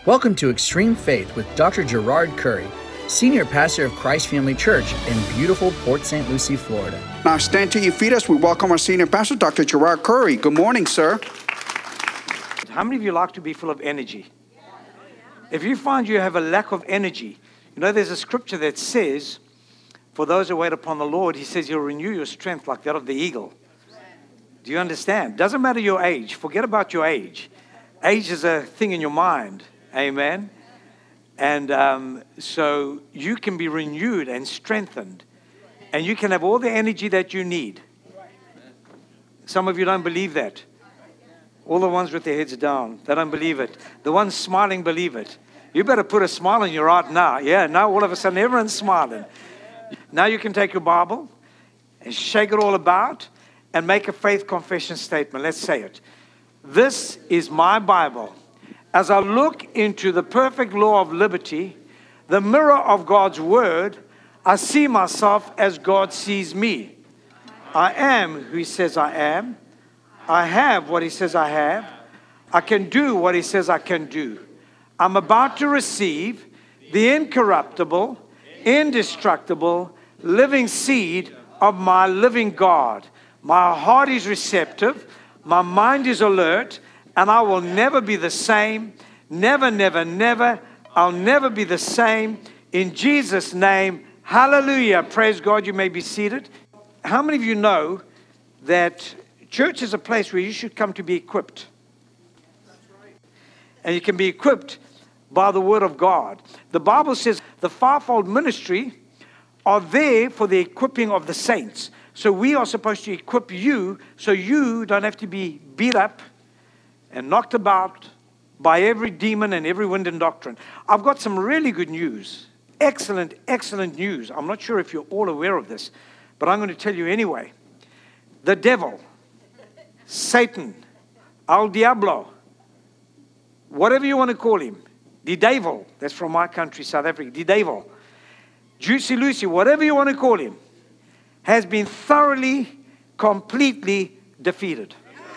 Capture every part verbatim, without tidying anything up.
Welcome to Extreme Faith with Doctor Gerard Curry, Senior Pastor of Christ Family Church in beautiful Port Saint Lucie, Florida. Now stand to your feet as we welcome our Senior Pastor, Doctor Gerard Curry. Good morning, sir. How many of you like to be full of energy? If you find you have a lack of energy, you know there's a scripture that says, for those who wait upon the Lord, he says he'll renew your strength like that of the eagle. Do you understand? Doesn't matter your age. Forget about your age. Age is a thing in your mind. Amen. And um, so you can be renewed and strengthened. And you can have all the energy that you need. Some of you don't believe that. All the ones with their heads down, they don't believe it. The ones smiling believe it. You better put a smile on your eye now. Yeah, now all of a sudden everyone's smiling. Now you can take your Bible and shake it all about and make a faith confession statement. Let's say it. This is my Bible. As I look into the perfect law of liberty, the mirror of God's word, I see myself as God sees me. I am who he says I am. I have what he says I have. I can do what he says I can do. I'm about to receive the incorruptible, indestructible, living seed of my living God. My heart is receptive. My mind is alert. And I will never be the same. Never, never, never. I'll never be the same. In Jesus' name, hallelujah. Praise God. You may be seated. How many of you know that church is a place where you should come to be equipped? And you can be equipped by the word of God. The Bible says the fivefold ministry are there for the equipping of the saints. So we are supposed to equip you so you don't have to be beat up and knocked about by every demon and every wind and doctrine. I've got some really good news. Excellent, excellent news. I'm not sure if you're all aware of this, but I'm going to tell you anyway. The devil, Satan, El Diablo, whatever you want to call him, the devil, that's from my country, South Africa, the devil, Juicy Lucy, whatever you want to call him, has been thoroughly, completely defeated.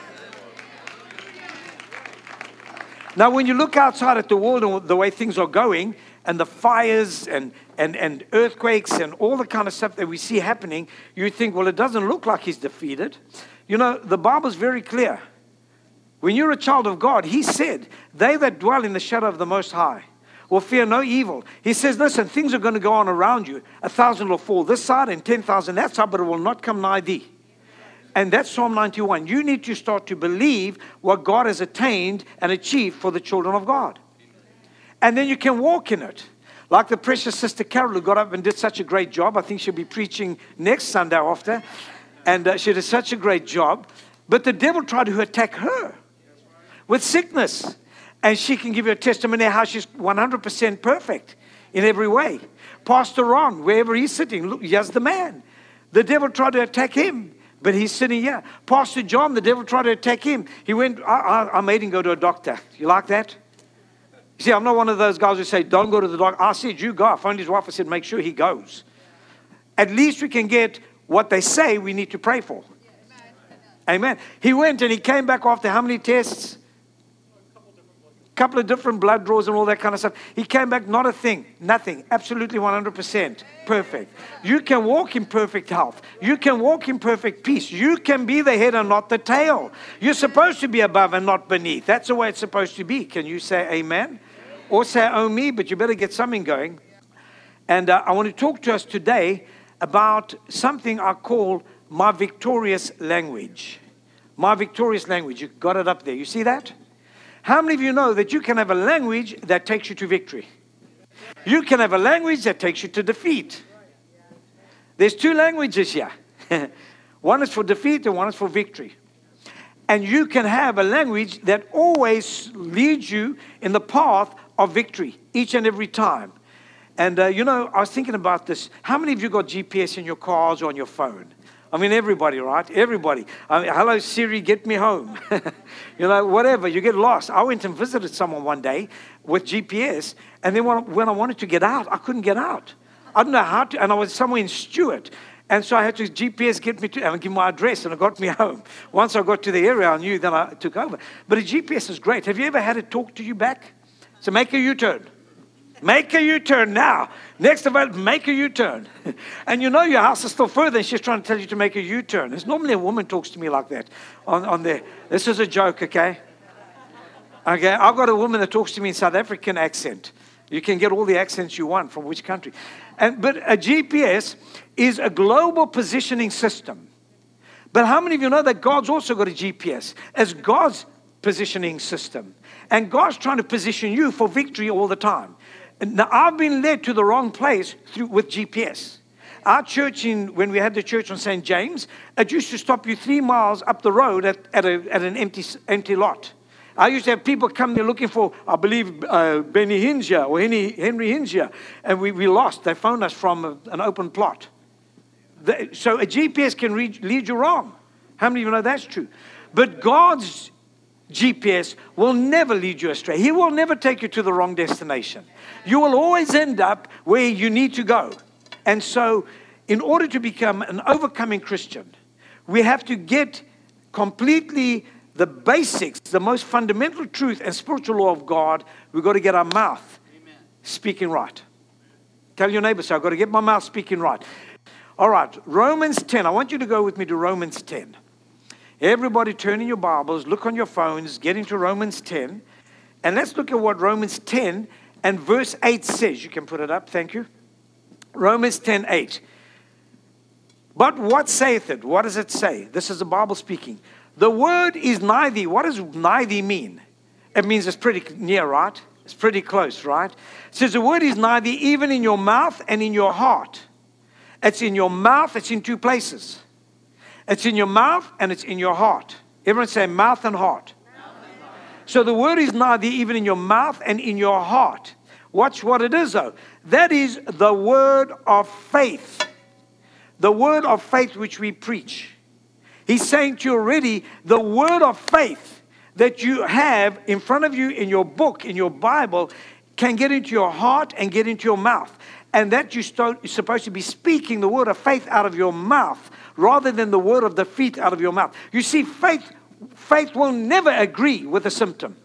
Now, when you look outside at the world and the way things are going, and the fires and, and, and earthquakes and all the kind of stuff that we see happening, you think, well, it doesn't look like he's defeated. You know, the Bible's very clear. When you're a child of God, he said, they that dwell in the shadow of the Most High will fear no evil. He says, listen, things are going to go on around you. A thousand will fall this side and ten thousand that side, but it will not come nigh thee. And that's Psalm ninety-one. You need to start to believe what God has attained and achieved for the children of God. And then you can walk in it. Like the precious Sister Carol, who got up and did such a great job. I think she'll be preaching next Sunday after. And uh, she did such a great job. But the devil tried to attack her with sickness. And she can give you a testimony how she's one hundred percent perfect in every way. Pastor Ron, wherever he's sitting, look, here's the man. The devil tried to attack him. But he's sitting here. Pastor John, the devil tried to attack him. He went, I, I, I made him go to a doctor. You like that? You see, I'm not one of those guys who say, don't go to the doctor. I said, you go. I phoned his wife. I said, make sure he goes. At least we can get what they say we need to pray for. Amen. He went and he came back after how many tests? A couple of different blood draws and all that kind of stuff. He came back, not a thing, nothing, absolutely one hundred percent perfect. You can walk in perfect health. You can walk in perfect peace. You can be the head and not the tail. You're supposed to be above and not beneath. That's the way it's supposed to be. Can you say amen? Or say, oh me, but you better get something going. And uh, I want to talk to us today about something I call my victorious language. My victorious language. You got it up there. You see that? How many of you know that you can have a language that takes you to victory? You can have a language that takes you to defeat. There's two languages here. One is for defeat and one is for victory. And you can have a language that always leads you in the path of victory each and every time. And, uh, you know, I was thinking about this. How many of you got G P S in your cars or on your phone? I mean, everybody, right? Everybody. I mean, hello, Siri, get me home. You know, whatever. You get lost. I went and visited someone one day with G P S, and then when, when I wanted to get out, I couldn't get out. I don't know how to, and I was somewhere in Stewart. And so I had to G P S get me to, and give my address, and it got me home. Once I got to the area, I knew, then I took over. But a G P S is great. Have you ever had it talk to you back? So make a U-turn. Make a U-turn now. Next event, make a U-turn. And you know your house is still further, and she's trying to tell you to make a U-turn. It's normally a woman talks to me like that on, on there. This is a joke, okay? Okay, I've got a woman that talks to me in South African accent. You can get all the accents you want from which country. And but a G P S is a global positioning system. But how many of you know that God's also got a G P S as God's positioning system? And God's trying to position you for victory all the time. And now, I've been led to the wrong place through with G P S. Our church, in when we had the church on Saint James, it used to stop you three miles up the road at, at, a, at an empty, empty lot. I used to have people come there looking for, I believe, uh, Benny Hinja or Henry, Henry Hinja, and we, we lost. They phoned us from a, an open plot. The, so a G P S can read, lead you wrong. How many of you know that's true? But God's G P S will never lead you astray. He will never take you to the wrong destination. You will always end up where you need to go. And so, in order to become an overcoming Christian, we have to get completely the basics, the most fundamental truth and spiritual law of God. We've got to get our mouth Amen. Speaking right. Tell your neighbor, so I've got to get my mouth speaking right. All right, Romans ten. I want you to go with me to Romans ten. Everybody turn in your Bibles, look on your phones, get into Romans ten. And let's look at what Romans ten and verse eight says. You can put it up, thank you. Romans ten, eight. But what saith it? What does it say? This is the Bible speaking. The word is nigh thee. What does nigh thee mean? It means it's pretty near, right? It's pretty close, right? It says the word is nigh thee, even in your mouth and in your heart. It's in your mouth, it's in two places. It's in your mouth and it's in your heart. Everyone say mouth and heart. Mouth and heart. So the word is nigh thee, even in your mouth and in your heart. Watch what it is though. That is the word of faith. The word of faith which we preach. He's saying to you already, the word of faith that you have in front of you in your book, in your Bible, can get into your heart and get into your mouth. And that you're supposed to be speaking the word of faith out of your mouth rather than the word of defeat out of your mouth. You see, faith, faith will never agree with a symptom.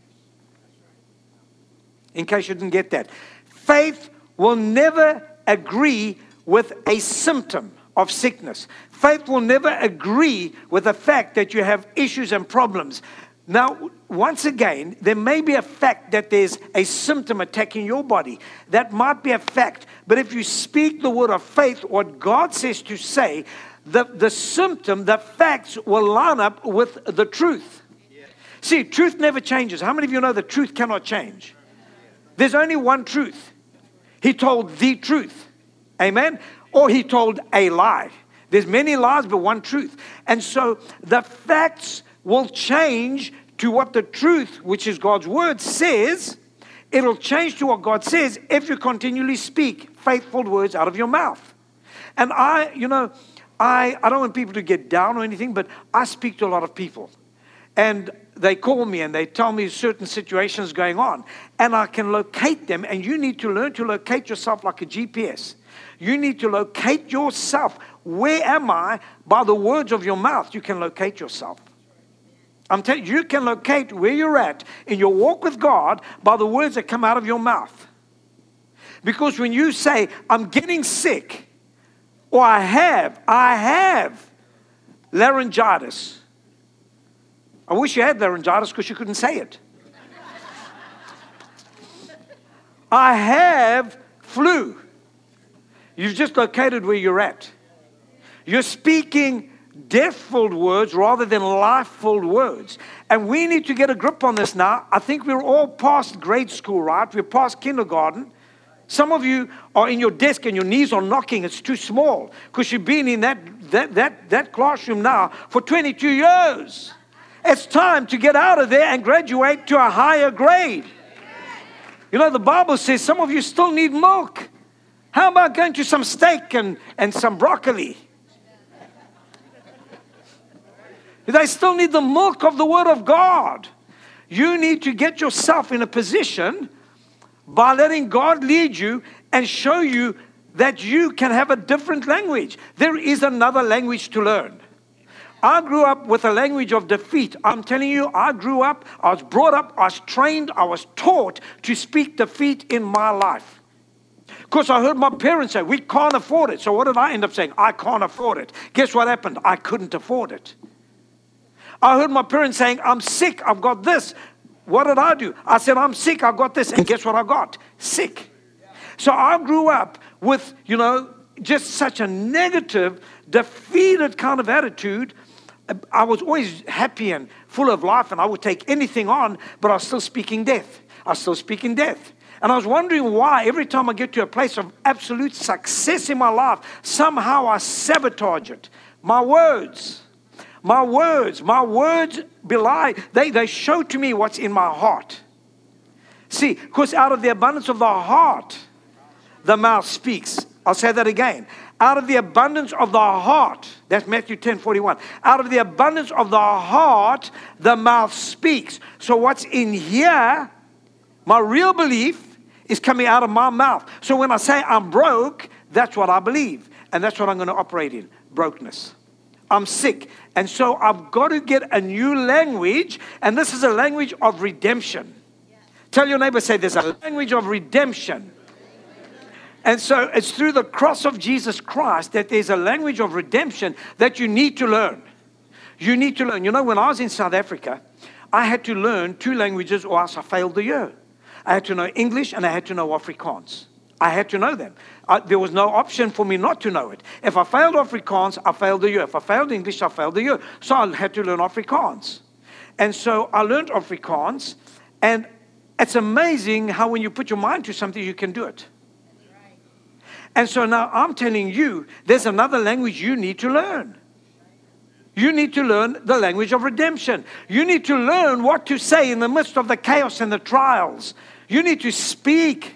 In case you didn't get that. Faith will never agree with a symptom of sickness. Faith will never agree with the fact that you have issues and problems. Now, once again, there may be a fact that there's a symptom attacking your body. That might be a fact. But if you speak the word of faith, what God says to say, the, the symptom, the facts will line up with the truth. Yeah. See, truth never changes. How many of you know the truth cannot change? There's only one truth. He told the truth. Amen? Or he told a lie. There's many lies, but one truth. And so the facts will change to what the truth, which is God's word, says. It'll change to what God says if you continually speak faithful words out of your mouth. And I, you know, I, I don't want people to get down or anything, but I speak to a lot of people. And they call me and they tell me certain situations going on. And I can locate them. And you need to learn to locate yourself like a G P S. You need to locate yourself. Where am I? By the words of your mouth, you can locate yourself. I'm telling you, you can locate where you're at in your walk with God by the words that come out of your mouth. Because when you say, I'm getting sick, or I have, I have laryngitis. I wish you had laryngitis because you couldn't say it. I have flu. You've just located where you're at. You're speaking death-filled words rather than life-filled words. And we need to get a grip on this now. I think we're all past grade school, right? We're past kindergarten. Some of you are in your desk and your knees are knocking. It's too small because you've been in that, that, that, that classroom now for twenty-two years. It's time to get out of there and graduate to a higher grade. You know, the Bible says some of you still need milk. How about going to some steak and, and some broccoli? They still need the milk of the Word of God. You need to get yourself in a position by letting God lead you and show you that you can have a different language. There is another language to learn. I grew up with a language of defeat. I'm telling you, I grew up, I was brought up, I was trained, I was taught to speak defeat in my life. Because I heard my parents say, we can't afford it. So what did I end up saying? I can't afford it. Guess what happened? I couldn't afford it. I heard my parents saying, I'm sick, I've got this. What did I do? I said, I'm sick, I've got this. And guess what I got? Sick. So I grew up with, you know, just such a negative, defeated kind of attitude. I was always happy and full of life, and I would take anything on, but I was still speaking death. I was still speaking death. And I was wondering why every time I get to a place of absolute success in my life, somehow I sabotage it. My words, my words, my words belie, they, they show to me what's in my heart. See, because out of the abundance of the heart, the mouth speaks. I'll say that again. Out of the abundance of the heart, that's Matthew ten forty-one. Out of the abundance of the heart, the mouth speaks. So what's in here, my real belief, is coming out of my mouth. So when I say I'm broke, that's what I believe. And that's what I'm going to operate in, brokenness. I'm sick. And so I've got to get a new language, and this is a language of redemption. Tell your neighbor, say, there's a language of redemption. And so it's through the cross of Jesus Christ that there's a language of redemption that you need to learn. You need to learn. You know, when I was in South Africa, I had to learn two languages or else I failed the year. I had to know English and I had to know Afrikaans. I had to know them. I, there was no option for me not to know it. If I failed Afrikaans, I failed the year. If I failed English, I failed the year. So I had to learn Afrikaans. And so I learned Afrikaans. And it's amazing how when you put your mind to something, you can do it. And so now I'm telling you, there's another language you need to learn. You need to learn the language of redemption. You need to learn what to say in the midst of the chaos and the trials. You need to speak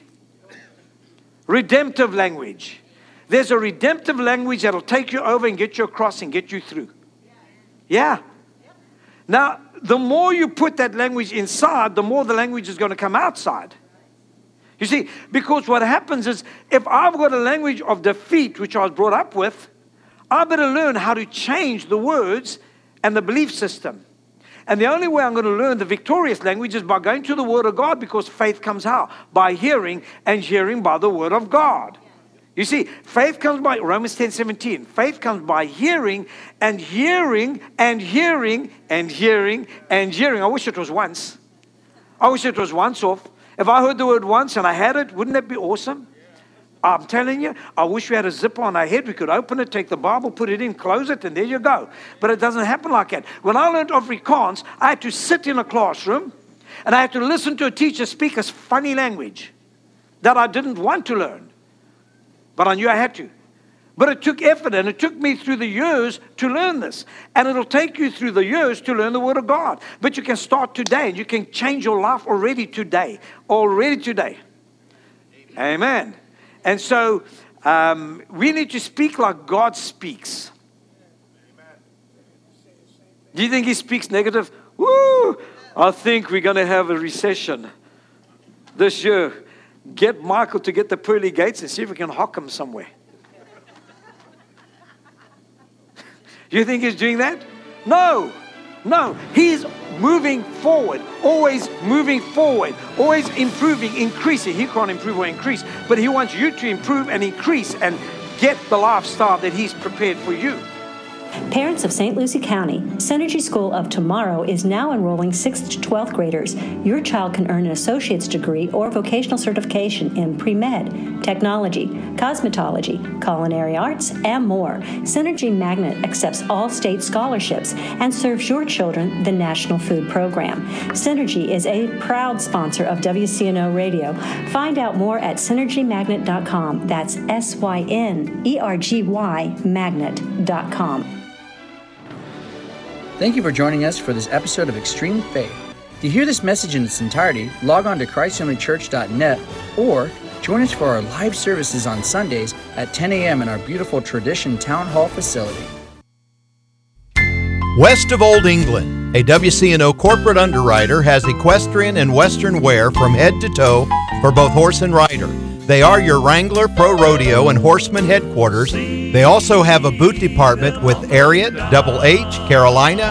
redemptive language. There's a redemptive language that'll take you over and get you across and get you through. Yeah. Now, the more you put that language inside, the more the language is going to come outside. You see, because what happens is, if I've got a language of defeat, which I was brought up with, I better learn how to change the words and the belief system. And the only way I'm going to learn the victorious language is by going to the Word of God, because faith comes how? By hearing, and hearing by the Word of God. You see, faith comes by, Romans ten seventeen, faith comes by hearing, and hearing, and hearing, and hearing, and hearing. I wish it was once. I wish it was once off. If I heard the word once and I had it, wouldn't that be awesome? I'm telling you, I wish we had a zipper on our head. We could open it, take the Bible, put it in, close it, and there you go. But it doesn't happen like that. When I learned Afrikaans, I had to sit in a classroom and I had to listen to a teacher speak a funny language that I didn't want to learn. But I knew I had to. But it took effort, and it took me through the years to learn this. And it'll take you through the years to learn the Word of God. But you can start today, and you can change your life already today. Already today. Amen. Amen. And so um, we need to speak like God speaks. Amen. Do you think He speaks negative? Woo! I think we're going to have a recession this year. Get Michael to get the pearly gates and see if we can hock him somewhere. You think He's doing that? No, no. He's moving forward, always moving forward, always improving, increasing. He can't improve or increase, but He wants you to improve and increase and get the lifestyle that He's prepared for you. Parents of Saint Lucie County, Synergy School of Tomorrow is now enrolling sixth to twelfth graders. Your child can earn an associate's degree or vocational certification in pre-med, technology, cosmetology, culinary arts, and more. Synergy Magnet accepts all state scholarships and serves your children the National Food Program. Synergy is a proud sponsor of W C N O Radio. Find out more at synergy magnet dot com. That's S Y N E R G Y magnet dot com. Thank you for joining us for this episode of Extreme Faith. To hear this message in its entirety, log on to christ family church dot net or join us for our live services on Sundays at ten a.m. in our beautiful Tradition Town Hall facility. West of Old England, a W C N O corporate underwriter has equestrian and western wear from head to toe for both horse and rider. They are your Wrangler Pro Rodeo and Horseman headquarters. They also have a boot department with Ariat, Double H, Carolina,